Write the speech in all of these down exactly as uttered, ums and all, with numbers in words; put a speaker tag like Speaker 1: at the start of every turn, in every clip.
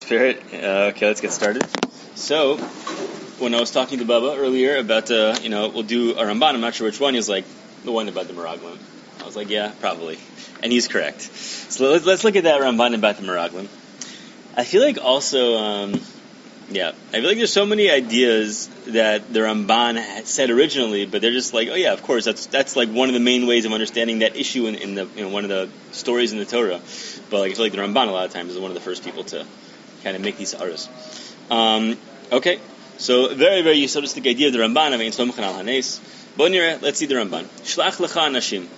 Speaker 1: Spirit. Uh, okay, let's get started. So, when I was talking to Baba earlier about, uh, you know, we'll do a Ramban, I'm not sure which one, he was like, the one about the Meraglim. I was like, yeah, probably. And he's correct. So let's, let's look at that Ramban about the Meraglim. I feel like also, um, yeah, I feel like there's so many ideas that the Ramban had said originally, but they're just like, oh yeah, of course, that's that's like one of the main ways of understanding that issue in, in the, you know, one of the stories in the Torah. But like, I feel like the Ramban a lot of times is one of the first people to kind of make these aras. Um, okay, so very, very Yisodistic idea of the Ramban. I mean, Somchan al Hanes. Bonire, let's see the Ramban. Shlach lecha anashim.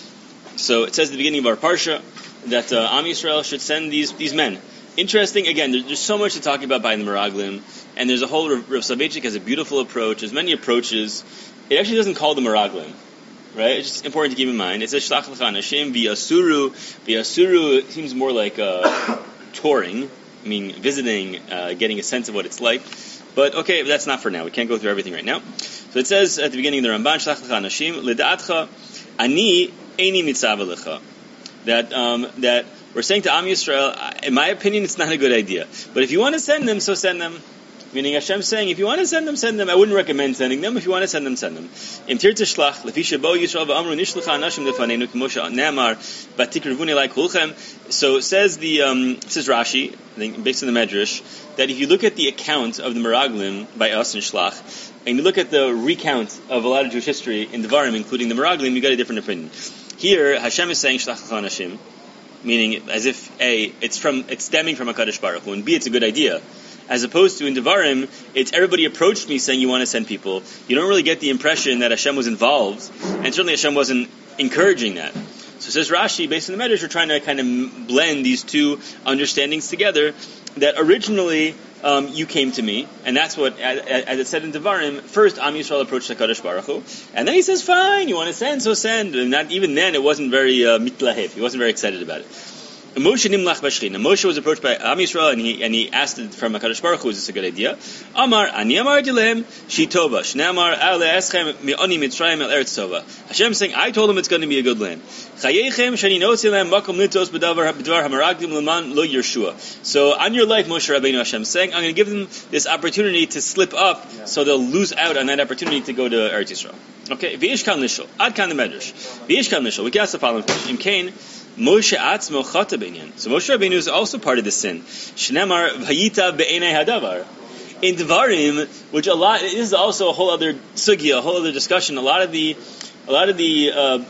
Speaker 1: So it says at the beginning of our parsha that uh, Am Yisrael should send these these men. Interesting, again, there's, there's so much to talk about by the Meraglim, and there's a whole, Rav Soloveitchik has a beautiful approach, there's many approaches. It actually doesn't call the Meraglim, right? It's just important to keep in mind. It says, Shlach lecha anashim v'yasuru. V'yasuru, it seems more like uh, touring, I mean, visiting, uh, getting a sense of what it's like. But, okay, that's not for now. We can't go through everything right now. So it says at the beginning of the Ramban, Shlach lecha anashim, l'da'atcha, ani eini mitzava lecha. That, um, that, we're saying to Am Yisrael, in my opinion, it's not a good idea. But if you want to send them, so send them. Meaning Hashem's saying, if you want to send them, send them. I wouldn't recommend sending them. If you want to send them, send them. Im tirtze shlach, lefi shebo Yisrael v'amru nishlecha anashim lefanenu k'moshe ne'amar v'tikrivuni elai kulchem. So it says the, um, says Rashi, I think based on the Medrash, that if you look at the account of the Meraglim by us in Shlach, and you look at the recount of a lot of Jewish history in Devarim, including the Meraglim, you get a different opinion. Here, Hashem is saying shlach lecha anashim, meaning as if A, it's from it's stemming from HaKadosh Baruch Hu, and B, it's a good idea. As opposed to in Devarim, it's everybody approached me saying you want to send people. You don't really get the impression that Hashem was involved, and certainly Hashem wasn't encouraging that. So says Rashi, based on the Medrash, we're trying to kind of blend these two understandings together, that originally um, you came to me, and that's what, as it said in Devarim, first Am Yisrael approached HaKadosh Baruch Hu, and then he says, fine, you want to send, so send. And not even then, it wasn't very uh, mitlahev, he wasn't very excited about it. Moshe nimlach b'shechina. Moshe was approached by Am Yisrael, and he and he asked it from HaKadosh Baruch Hu, is this a good idea? Amar, ani amar dilem, shi tova. Shneamar, al eschem mi'oni mitzrayim el eretz tova. Hashem saying, I told him it's going to be a good land. Chayechem shani notzi lem makom litos b'davar b'dvar hamaragdim l'man lo Yeshua. So on your life, Moshe Rabbeinu, Hashem saying, I'm going to give them this opportunity to slip up, yeah. So they'll lose out on that opportunity to go to Eretz Yisrael. Okay, v'yish kan lishol. Ad kan the Medrash. V'yish kan lishol. We can ask the following question. Im kain, Moshe atzmo chata b'inyan. So Moshe Rabbeinu is also part of the sin. Shnemar v'yita be'enei hadavar. In Devarim, which a lot, this is also a whole other sugya, a whole other discussion. A lot of the, a lot of the, uh,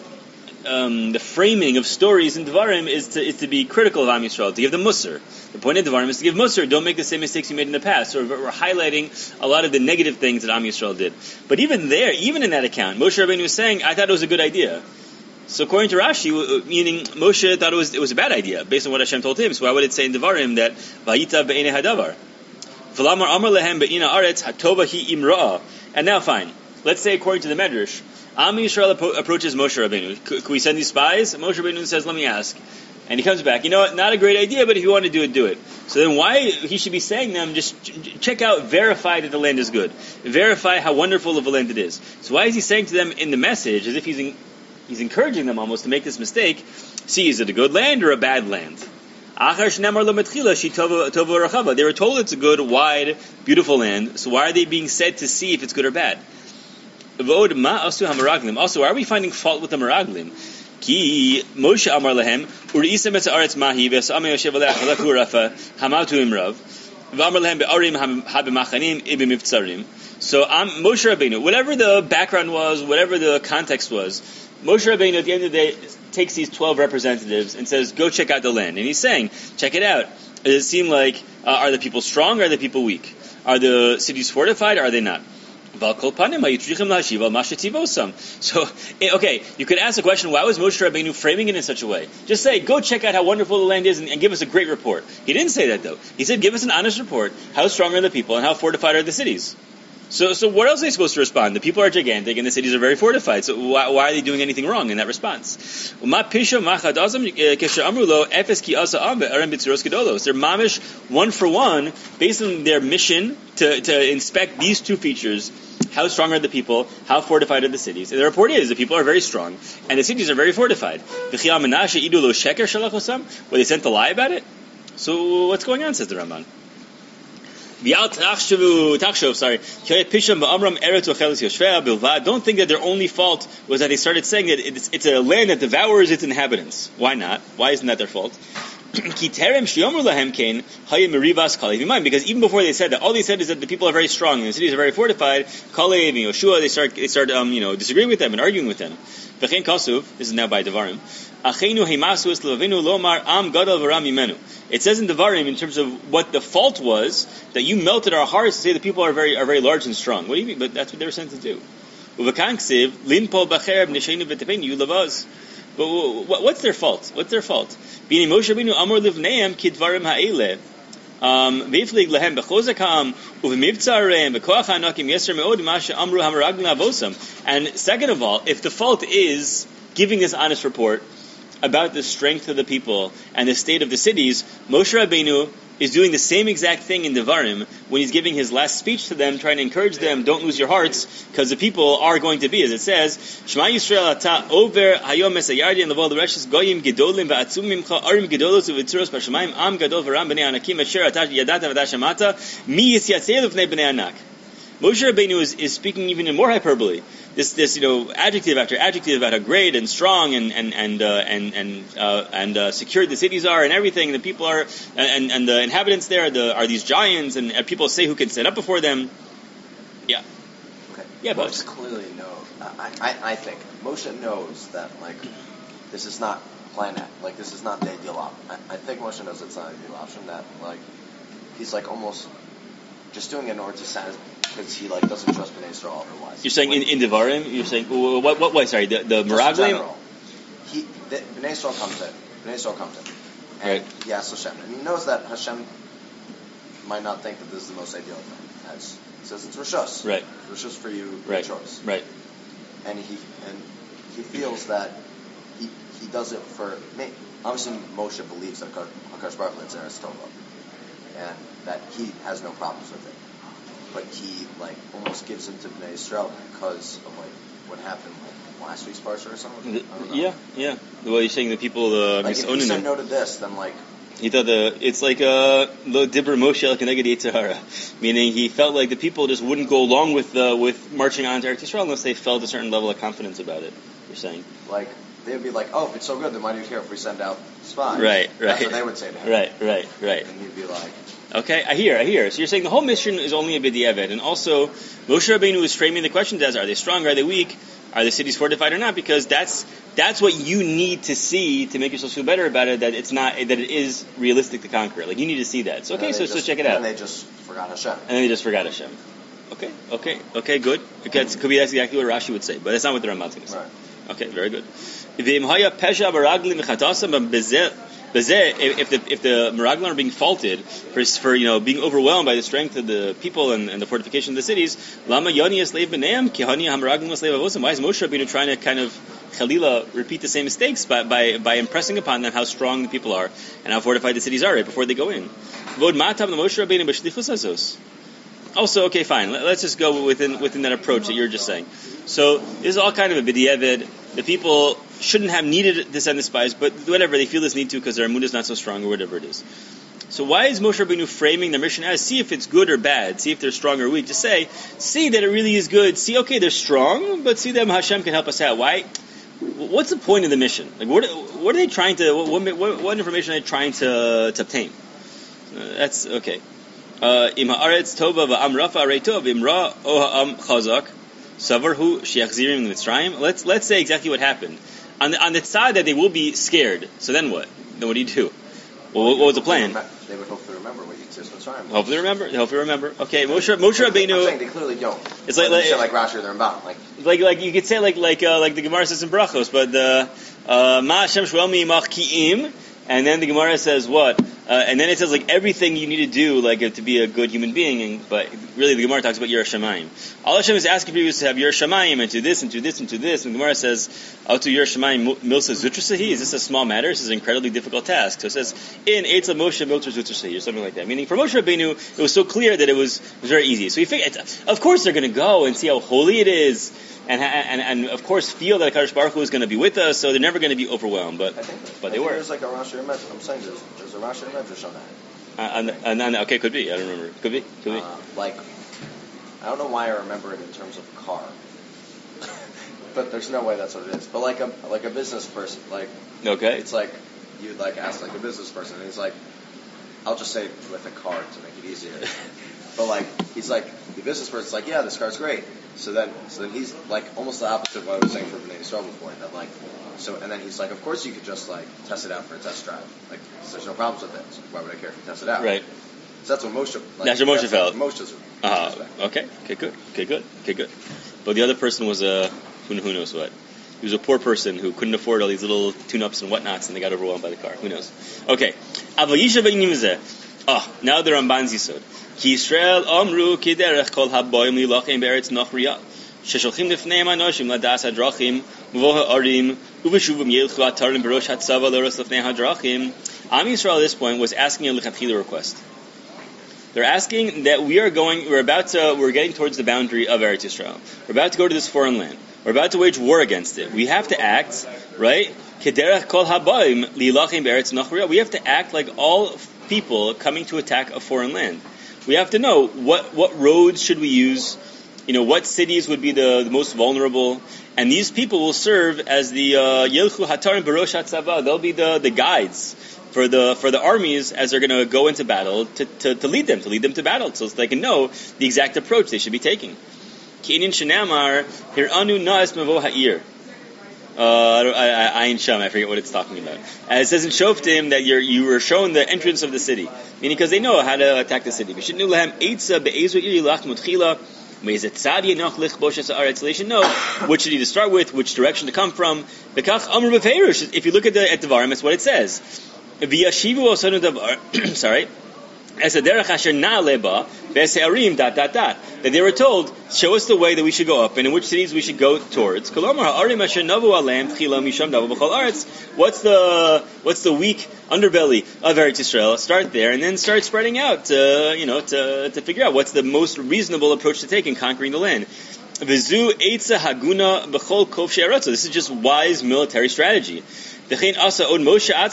Speaker 1: um, the framing of stories in Devarim is to, is to be critical of Am Yisrael, to give them musar. The point of Devarim is to give musar. Don't make the same mistakes you made in the past. So we're highlighting a lot of the negative things that Am Yisrael did. But even there, even in that account, Moshe Rabbeinu was saying, I thought it was a good idea. So according to Rashi, meaning Moshe thought it was it was a bad idea based on what Hashem told him. So why would it say in Devarim that Vayita be'enei hadavar? V'lamar amar lehem be'ina aretz hatova hi imra'a. And now fine, let's say according to the Medrash, Am Yisrael appro- approaches Moshe Rabbeinu. C- can we send these spies? Moshe Rabbeinu says, let me ask. And he comes back, you know what, not a great idea, but if you want to do it, do it. So then why he should be saying them, just ch- check out, verify that the land is good. Verify how wonderful of a land it is. So why is he saying to them in the message, as if he's in, he's encouraging them almost to make this mistake, see, is it a good land or a bad land? They were told it's a good, wide, beautiful land, so why are they being said to see if it's good or bad? Also, why are we finding fault with the Meraglim? Ki Moshe amar lehem uriisem et haaretz mahi v'asam yoshev alei chalaku rafa hamatu imrav v'amar lehem be'arim hab'machanim ib'mivtzarim. So um, Moshe Rabbeinu, whatever the background was, whatever the context was, Moshe Rabbeinu at the end of the day takes these twelve representatives and says, go check out the land. And he's saying, check it out. Does it seem like, uh, are the people strong or are the people weak? Are the cities fortified or are they not? So, okay, you could ask the question, why was Moshe Rabbeinu framing it in such a way? Just say, go check out how wonderful the land is and, and give us a great report. He didn't say that though. He said, give us an honest report. How strong are the people and how fortified are the cities? So, so what else are they supposed to respond? The people are gigantic and the cities are very fortified. So why, why are they doing anything wrong in that response? They're mamish one for one based on their mission to, to inspect these two features. How strong are the people? How fortified are the cities? And the report is the people are very strong and the cities are very fortified. Were they sent to lie about it? So what's going on, says the Ramban? Sorry. Don't think that their only fault was that they started saying that it's, it's a land that devours its inhabitants. Why not? Why isn't that their fault? Because even before they said that, all they said is that the people are very strong and the cities are very fortified. Kalev and Yoshua, they start, they start, um, you know, disagreeing with them and arguing with them. This is now by Devarim. It says in Devarim, in terms of what the fault was, that you melted our hearts to say the people are very, are very large and strong. What do you mean? But that's what they were sent to do. But what's their fault? What's their fault? Moshe Rabbeinu amor livneim kidvarim ha'ele. Um, ve'iflig lehem bechozakam uvemivtzareim bekoach ha'anakim yeser me'od masha amru hamaraglim avosam. And second of all, if the fault is giving this honest report about the strength of the people and the state of the cities, Moshe Rabbeinu is doing the same exact thing in Devarim when he's giving his last speech to them, trying to encourage them, don't lose your hearts, because the people are going to be, as it says, Shema Yisrael ata over hayom esayardi and leval the reshes goyim gedolim va'atzum mimcha arim gedolos uvitzuros b'shamayim am gadol v'ram b'nei anakim asher yadata v'dashamata mi yisyatzei lefnei b'nei anak. Moshe Rabbeinu is, is speaking even in more hyperbole. This, this, you know, adjective after adjective about how great and strong and and and uh, and and uh, and uh, secure the cities are and everything. The people are and and the inhabitants there are, the, are these giants, and, and people say who can stand up before them. Yeah.
Speaker 2: Okay.
Speaker 1: Yeah, but
Speaker 2: Moshe clearly knows. I, I I think Moshe knows that like this is not plan A. Like this is not the ideal option. I, I think Moshe knows it's not the ideal option. That like he's like almost just doing it in order to satisfy. Because he like doesn't trust Bnei Yisrael otherwise.
Speaker 1: You're saying in, in Devarim? You're saying what? What? What? Sorry, the the Meraglim.
Speaker 2: He the, Bnei Yisrael comes in. Bnei Yisrael comes in, and
Speaker 1: right.
Speaker 2: he asks Hashem, and he knows that Hashem might not think that this is the most ideal thing. As he says, it's rishos.
Speaker 1: Right.
Speaker 2: Rishos for you,
Speaker 1: right.
Speaker 2: choice.
Speaker 1: Right.
Speaker 2: And he and he feels that he he does it for me. Obviously, Moshe believes that Hakadosh Baruch Hu is Eretz Tova, and that he has no problems with it. But he like almost gives him to Bnei Yisrael because of like what happened like last week's parsha or something. I don't know.
Speaker 1: Yeah, yeah. Well, you're saying the people uh,
Speaker 2: like if he said no to this, then like
Speaker 1: he thought the it's like uh the Dibur Moshe like Keneged Yitzhara, meaning he felt like the people just wouldn't go along with uh, with marching on to Eretz Yisrael unless they felt a certain level of confidence about it. You're saying
Speaker 2: like they'd be like, oh, if it's so good, then why do you care if we send out spies?
Speaker 1: Right, right.
Speaker 2: That's what they would say to him.
Speaker 1: Right, right, right.
Speaker 2: And he'd be like.
Speaker 1: Okay, I hear, I hear. So you're saying the whole mission is only a b'diavad, and also Moshe Rabbeinu is framing the questions as: are they strong? Are they weak? Are the cities fortified or not? Because that's that's what you need to see to make yourself feel better about it. That it's not that it is realistic to conquer it. Like you need to see that. So okay, so
Speaker 2: just,
Speaker 1: so check it out.
Speaker 2: And they just forgot Hashem.
Speaker 1: And then they just forgot Hashem. Okay, okay, okay, good. Okay, it could be that's exactly what Rashi would say, but that's not what the Ramban's going to say.
Speaker 2: Right.
Speaker 1: Okay, very good. If the if the Meraglim are being faulted for for you know being overwhelmed by the strength of the people and, and the fortification of the cities, Lama Yoni Slave Beneim Kihani Hameraglim Slave Avosam. Why is Moshe Rabbeinu trying to kind of Chalila repeat the same mistakes by, by by impressing upon them how strong the people are and how fortified the cities are right before they go in? Vod Matam the Moshe Rabbeinu b'shlichus azos. Also, okay, fine. Let's just go within within that approach that you're just saying. So this is all kind of a b'diavad. The people shouldn't have needed to send the spies, but whatever, they feel this need to because their mood is not so strong or whatever it is. So why is Moshe Rabbeinu framing their mission as, see if it's good or bad, see if they're strong or weak? Just say, see that it really is good, see, okay, they're strong, but see them, Hashem can help us out. Why? What's the point of the mission? Like, what, what are they trying to, what, what, what information are they trying to, to obtain? Uh, that's, okay. Im ha'aretz tova v'am rafa arei tov, im ra o ha'am chazak, savarhu she'achzirim mitzrayim. Let's, let's say exactly what happened. On the, on the side that they will be scared, so then what? Then what do you do? Well, what, what was the plan?
Speaker 2: They would hopefully remember what you just was trying.
Speaker 1: Hopefully remember. Hopefully remember. Okay, Moshe, Moshe Rabbeinu.
Speaker 2: I'm saying they clearly don't.
Speaker 1: It's like like,
Speaker 2: like Rashi or the Ramban. Like
Speaker 1: like like you could say like like uh, like the Gemara says in Brachos, but the Ma Hashem Shmuel Mi'imach Ki'im, and then the Gemara says what? Uh, and then it says like everything you need to do like to be a good human being, and, but really the Gemara talks about Yiras Shamayim. All Hashem is asking people is to have Yiras Shamayim and to this and to this and to this, and the Gemara says, "Out to Yiras Shamayim milsa zutrasahi." Is this a small matter? This is an incredibly difficult task. So it says in Eitzel Moshe milsa zutrasahi or something like that. Meaning for Moshe Rabbeinu, it was so clear that it was, it was very easy. So he figured, of course they're going to go and see how holy it is. And, and and of course feel that Hakadosh Baruch Hu is going to be with us, so they're never going to be overwhelmed. But
Speaker 2: I think,
Speaker 1: but
Speaker 2: I
Speaker 1: they
Speaker 2: think
Speaker 1: were.
Speaker 2: There's like a Rashi or Medrash. I'm saying there's, there's a Rashi or Medrash on that.
Speaker 1: Uh, uh, no, no, okay, could be. I don't remember. Could be. Could be.
Speaker 2: Uh, like, I don't know why I remember it in terms of car, but there's no way that's what it is. But like a like a business person, like
Speaker 1: Okay.
Speaker 2: it's like you'd like ask like a business person, and he's like, I'll just say with a car to make it easier. But like he's like the business person's like, yeah, this car's great. So then so then he's like almost the opposite of what I was saying for B'nai Yisrael before. That like so and then he's like, of course you could just like test it out for a test drive. Like so there's no problems with it. So why would I care if you test it out?
Speaker 1: Right.
Speaker 2: So that's what Moshe. Like,
Speaker 1: That's what Moshe
Speaker 2: that's
Speaker 1: felt.
Speaker 2: What Moshe's.
Speaker 1: Uh, okay. Okay. Good. Okay. Good. Okay. Good. But the other person was a who, who knows what. He was a poor person who couldn't afford all these little tune-ups and whatnots, and they got overwhelmed by the car. Who knows? Okay. Oh, now the Ramban Zisod. Ki Yisrael Amru Ki Derech Kol Haboyim Lilachem Be'eretz Nochriya Shesholchim Lefneim Anoshim Ladas Hadrachim Uvo Ha'arim Uveshuvim Yelchu Atarim Berosh Hatzava Loros Lefnei Hadrachim. Am Yisrael at this point was asking a lechatchila request. They're asking that we are going, we're about to, we're getting towards the boundary of Eretz Yisrael. We're about to go to this foreign land. We're about to wage war against it. We have to act, right? Kederach Kol Haboyim Lilachem Be'eretz Nochriya. We have to act like all people coming to attack a foreign land. We have to know what, what roads should we use, you know, what cities would be the, the most vulnerable, and these people will serve as the Yelchu Hatarim Barosh Hatzava. They'll be the, the guides for the for the armies as they're going to go into battle to, to, to lead them, to lead them to battle, so they can know the exact approach they should be taking. Ki'inin Shenamar Hiranu Na'as Mevo Ha'ir. Uh, Ayin Sham, I forget what it's talking about. And it says in Shoftim that you're, you were shown the entrance of the city, meaning because they know how to attack the city. They should know what should he to start with, which direction to come from. If you look at the at the Devarim, it's what it says. Sorry. As a derech asher na'aleba be'se'arim dot dot dot, that they were told, show us the way that we should go up and in which cities we should go towards. Kolomar ha'arim asher navu alem tchila misham navu b'chol aretz. What's the what's the weak underbelly of Eretz Yisrael? Start there and then start spreading out. To, you know, to to figure out what's the most reasonable approach to take in conquering the land. V'zu eitza haguna b'chol kovshei aretz. This is just wise military strategy. Also, also we'll see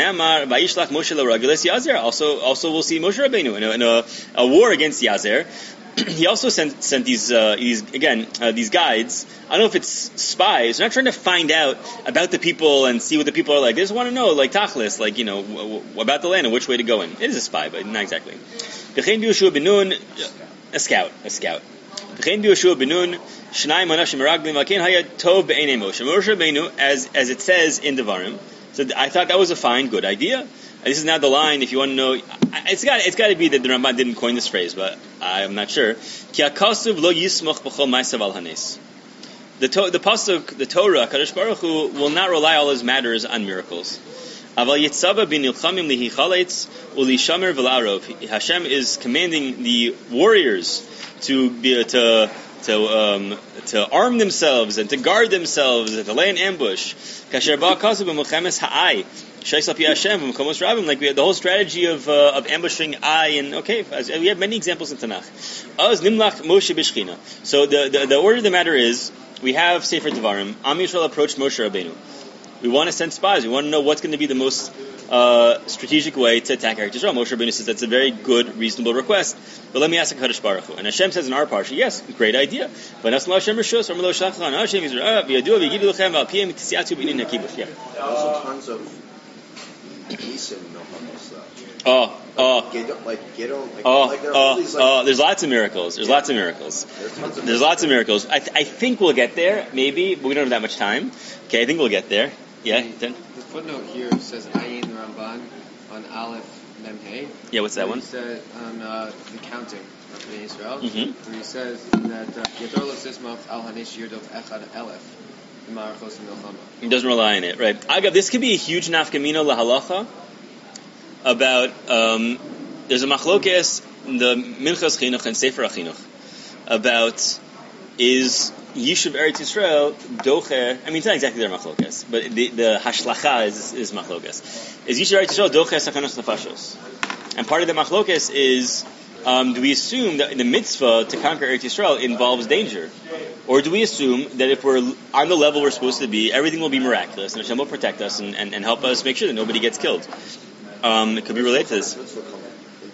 Speaker 1: Moshe Rabbeinu in a, in a, a war against Yazer. He also sent sent these uh, these again uh, these guides. I don't know if it's spies. They're not trying to find out about the people and see what the people are like. They just want to know, like tachlis, like you know, w- w- about the land and which way to go in. It is a spy, but not exactly. A scout, a scout. Moshe Rabbeinu, as as it says in Devarim, so I thought that was a fine, good idea. This is now the line. If you want to know, it's got it's got to be that the Ramban didn't coin this phrase, but I'm not sure. The to, the pasuk, the Torah, Kadosh Baruch Hu will not rely all his matters on miracles. Hashem is commanding the warriors to be to. To um, to arm themselves and to guard themselves and to lay an ambush. Like we had the whole strategy of uh, of ambushing Ai, and okay, we have many examples in Tanakh. So the, the the order of the matter is, we have Sefer Devarim. Am Yisrael approached Moshe Rabbeinu. We want to send spies. We want to know what's going to be the most uh, strategic way to attack Eretz Yisrael. Moshe Rabbeinu says that's a very good, reasonable request. But let me ask the Kadosh Baruch Hu. And Hashem says in our parsha, yes, great idea. But Hashem Hashem Rishos, Ramalo Shachan, Hashem is V'yadu V'yigidu Lechem V'alpiyem Tisiatu B'inin Hakibush. Yeah.
Speaker 2: Also tons of Nisim Milchamos though.
Speaker 1: Oh, oh,
Speaker 2: like Gidon, like,
Speaker 1: oh,
Speaker 2: like there are
Speaker 1: oh,
Speaker 2: all these, like,
Speaker 1: oh, there's lots of miracles. There's
Speaker 2: yeah.
Speaker 1: lots of miracles.
Speaker 2: There's, tons of
Speaker 1: there's lots of miracles. I, th- I think we'll get there, maybe, but we don't have that much time. Okay, I think we'll get there. Yeah, then.
Speaker 3: The footnote here says Ayin Ramban on Aleph Mem Hey.
Speaker 1: Yeah, what's that one?
Speaker 3: He said on uh, the counting of Bnei Israel,
Speaker 1: mm-hmm.
Speaker 3: where he says that Yador L'Sismach Al Hanish Yirdof Echad Elef Marachos Milchama.
Speaker 1: He doesn't rely on it, right? Agav, this could be a huge nafkamina lahalacha about. Um, there's a machlokes in the Minchas Chinuch and Sefer Achinuch about is Yishuv Eretz Yisrael docher. I mean, it's not exactly their machlokes, but the, the hashlacha is is machlokes. Is Yishuv Eretz Yisrael docher sakanos nefashos? And part of the machlokes is, um, do we assume that the mitzvah to conquer Eretz Yisrael involves danger, or do we assume that if we're on the level we're supposed to be, everything will be miraculous and Hashem will protect us and, and, and help us make sure that nobody gets killed? Um, it could be related to this.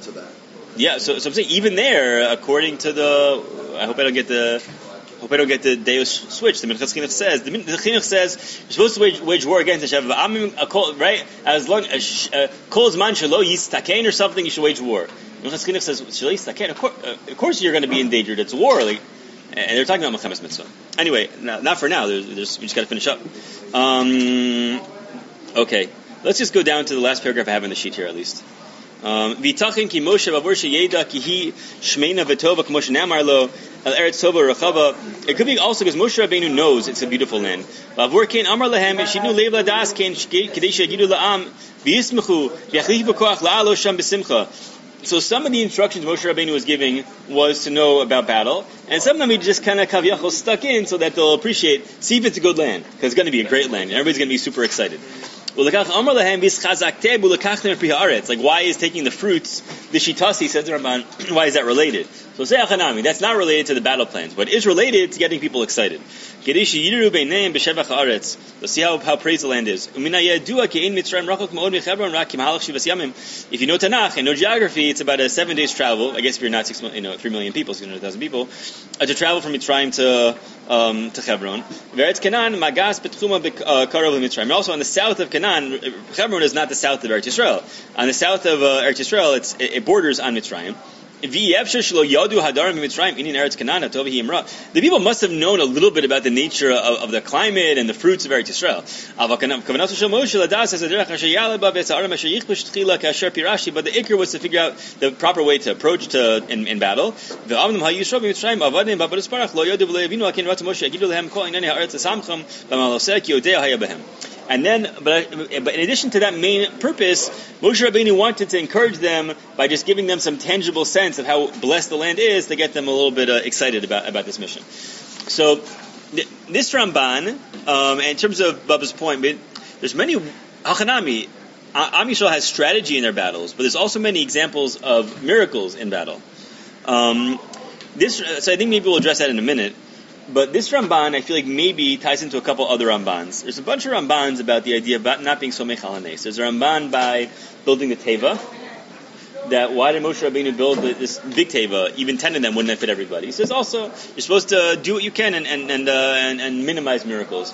Speaker 2: to that.
Speaker 1: Yeah, so, so I'm saying even there, according to the, I hope I don't get the, hope I don't get the Deus switch. The Minchas Chinuch says, the Chinuch says you're supposed to wage, wage war against Hashem, right? As long as Kol Zman Shelo Yistakein or something, you should wage war. The Minchas Chinuch says Shelo Yistakein. Of course, uh, of course, you're going to be endangered. It's war, like, and they're talking about Milchemes Mitzvah. Anyway, not, not for now. There's, there's, we just got to finish up. Um, okay, let's just go down to the last paragraph I have on the sheet here, at least. Um, V'tachin ki Moshe v'avur sheyeda ki hi shmeina v'tova k'moshe namar lo al eretz tova rachava. It could be also because Moshe Rabbeinu knows it's a beautiful land. V'avur kein amar lahem shidnu leiv ladas kein kedei shegidu la'am v'yismechu v'yachlichu b'koach la'alo sham b'simcha. So some of the instructions Moshe Rabbeinu was giving was to know about battle, and some of them he just kind of kaviyachol stuck in so that they'll appreciate, see if it's a good land, because it's going to be a great land, and everybody's going to be super excited. Like, why is taking the fruits, the shitasi, says the Ramban, why is that related? So say achanami, that's not related to the battle plans, but it is related to getting people excited. Let's see how, how praised the land is. If you know Tanakh and know geography, it's about a seven days travel. I guess if you're not six, you know, three million people, six hundred thousand people, uh, to travel from Mitzrayim to um, to Hebron. And also on the south of Canaan, Hebron is not the south of Eretz Yisrael. On the south of uh, Eretz Yisrael, it's, it, it borders on Mitzrayim. The people must have known a little bit about the nature of, of the climate and the fruits of Eretz Yisrael. But the ikr was to figure out the proper way to approach to in, in battle. And then, but, but in addition to that main purpose, Moshe Rabbeinu wanted to encourage them by just giving them some tangible sense of how blessed the land is to get them a little bit uh, excited about, about this mission. So, th- this Ramban, um, in terms of Bubba's point, but there's many, Hachanami, Am Yisrael has strategy in their battles, but there's also many examples of miracles in battle. Um, this, so I think maybe we'll address that in a minute. But this Ramban, I feel like maybe ties into a couple other Rambans. There's a bunch of Rambans about the idea of not being Somech al Hanes. There's a Ramban by building the Teva. That why did Moshe Rabbeinu build this big Teva? Even ten of them wouldn't have fit everybody. He says also you're supposed to do what you can and and and, uh, and, and minimize miracles.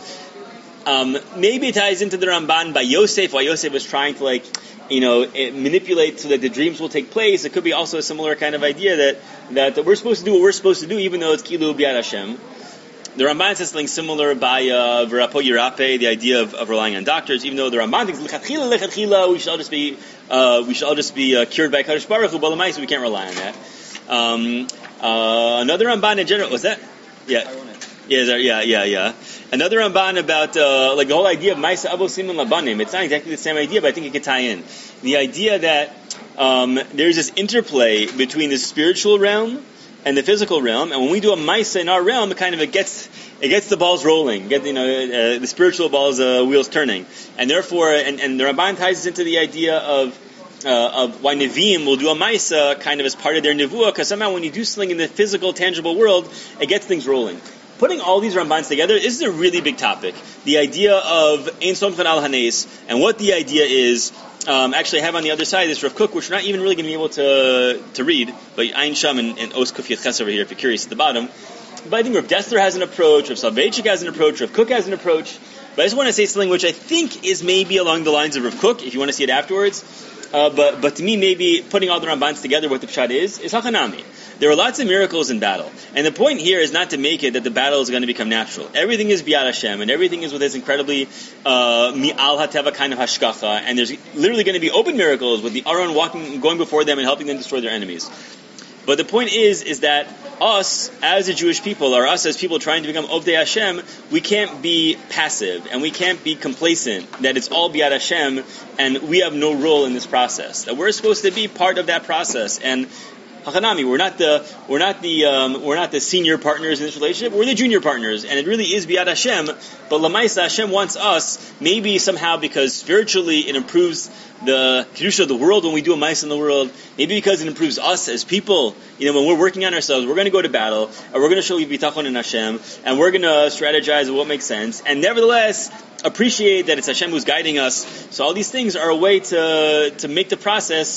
Speaker 1: Um, maybe it ties into the Ramban by Yosef. Why Yosef was trying to like you know manipulate so that the dreams will take place. It could be also a similar kind of idea that that, that we're supposed to do what we're supposed to do, even though it's Kilu B'yad Hashem. The Ramban says something similar by uh, V'rapo Yirape, the idea of, of relying on doctors, even though the Ramban thinks lechatchila lechatchila we should all just be uh, we should all just be uh, cured by Kadosh Baruch Hu, but l'maisa we can't rely on that. Um, uh, another Ramban in general was that yeah yeah yeah yeah yeah another Ramban about uh, like the whole idea of Maisa Avosim and Labanim. It's not exactly the same idea, but I think it could tie in the idea that um, there's this interplay between the spiritual realm and the physical realm, and when we do a Maisa in our realm, it kind of it gets it gets the balls rolling, get you know uh, the spiritual balls uh, wheels turning, and therefore, and, and the Ramban ties us into the idea of uh, of why Nevi'im will do a Maisa kind of as part of their Nevuah, because somehow when you do something in the physical, tangible world, it gets things rolling. Putting all these Rambans together, this is a really big topic. The idea of Ein Somchen al Hanes, and what the idea is. Um, actually, I have on the other side this Rav Kook, which we're not even really going to be able to to read, but Ayin Sham and, and Os Kufiyat Ches over here, if you're curious, at the bottom. But I think Rav Dessler has an approach, Rav Soloveitchik has an approach, Rav Kook has an approach. But I just want to say something which I think is maybe along the lines of Rav Kook, if you want to see it afterwards. Uh, but but to me, maybe putting all the Rambans together, what the Pshat is, is Hachanami. There are lots of miracles in battle. And the point here is not to make it that the battle is going to become natural. Everything is B'yad Hashem, and everything is with this incredibly uh, mi'al hateva kind of hashkacha, and there's literally going to be open miracles with the Aron walking, going before them and helping them destroy their enemies. But the point is, is that us, as a Jewish people, or us as people trying to become Ovdei Hashem, we can't be passive, and we can't be complacent, that it's all B'yad Hashem, and we have no role in this process. That we're supposed to be part of that process, and Hachanami, we're not the we're not the um, we're not the senior partners in this relationship. We're the junior partners, and it really is B'yad Hashem. But Lamaisa Hashem wants us, maybe somehow because spiritually it improves the kedusha of the world when we do a Maisa in the world. Maybe because it improves us as people. You know, when we're working on ourselves, we're going to go to battle, and we're going to show bitachon in Hashem, and we're going to strategize what makes sense, and nevertheless appreciate that it's Hashem who's guiding us. So all these things are a way to to make the process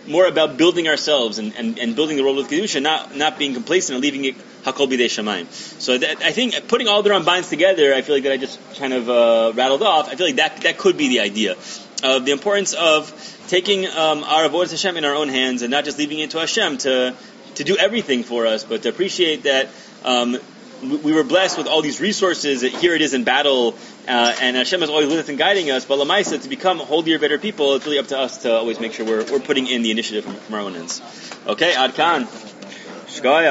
Speaker 1: more about building ourselves and, and, and building the world with Kedusha, not not being complacent and leaving it Hakol B'dei Shamayim. So that, I think putting all the Rambans together, I feel like that I just kind of uh, rattled off, I feel like that that could be the idea of the importance of taking um, our avodas Hashem in our own hands and not just leaving it to Hashem to to do everything for us, but to appreciate that um, we, we were blessed with all these resources. That here it is in battle, uh, and Hashem is always with us and guiding us. But Lamaisa, to become holier, better people, it's really up to us to always make sure we're we're putting in the initiative from, from our own ends. Okay, Ad Kan. Shkoya.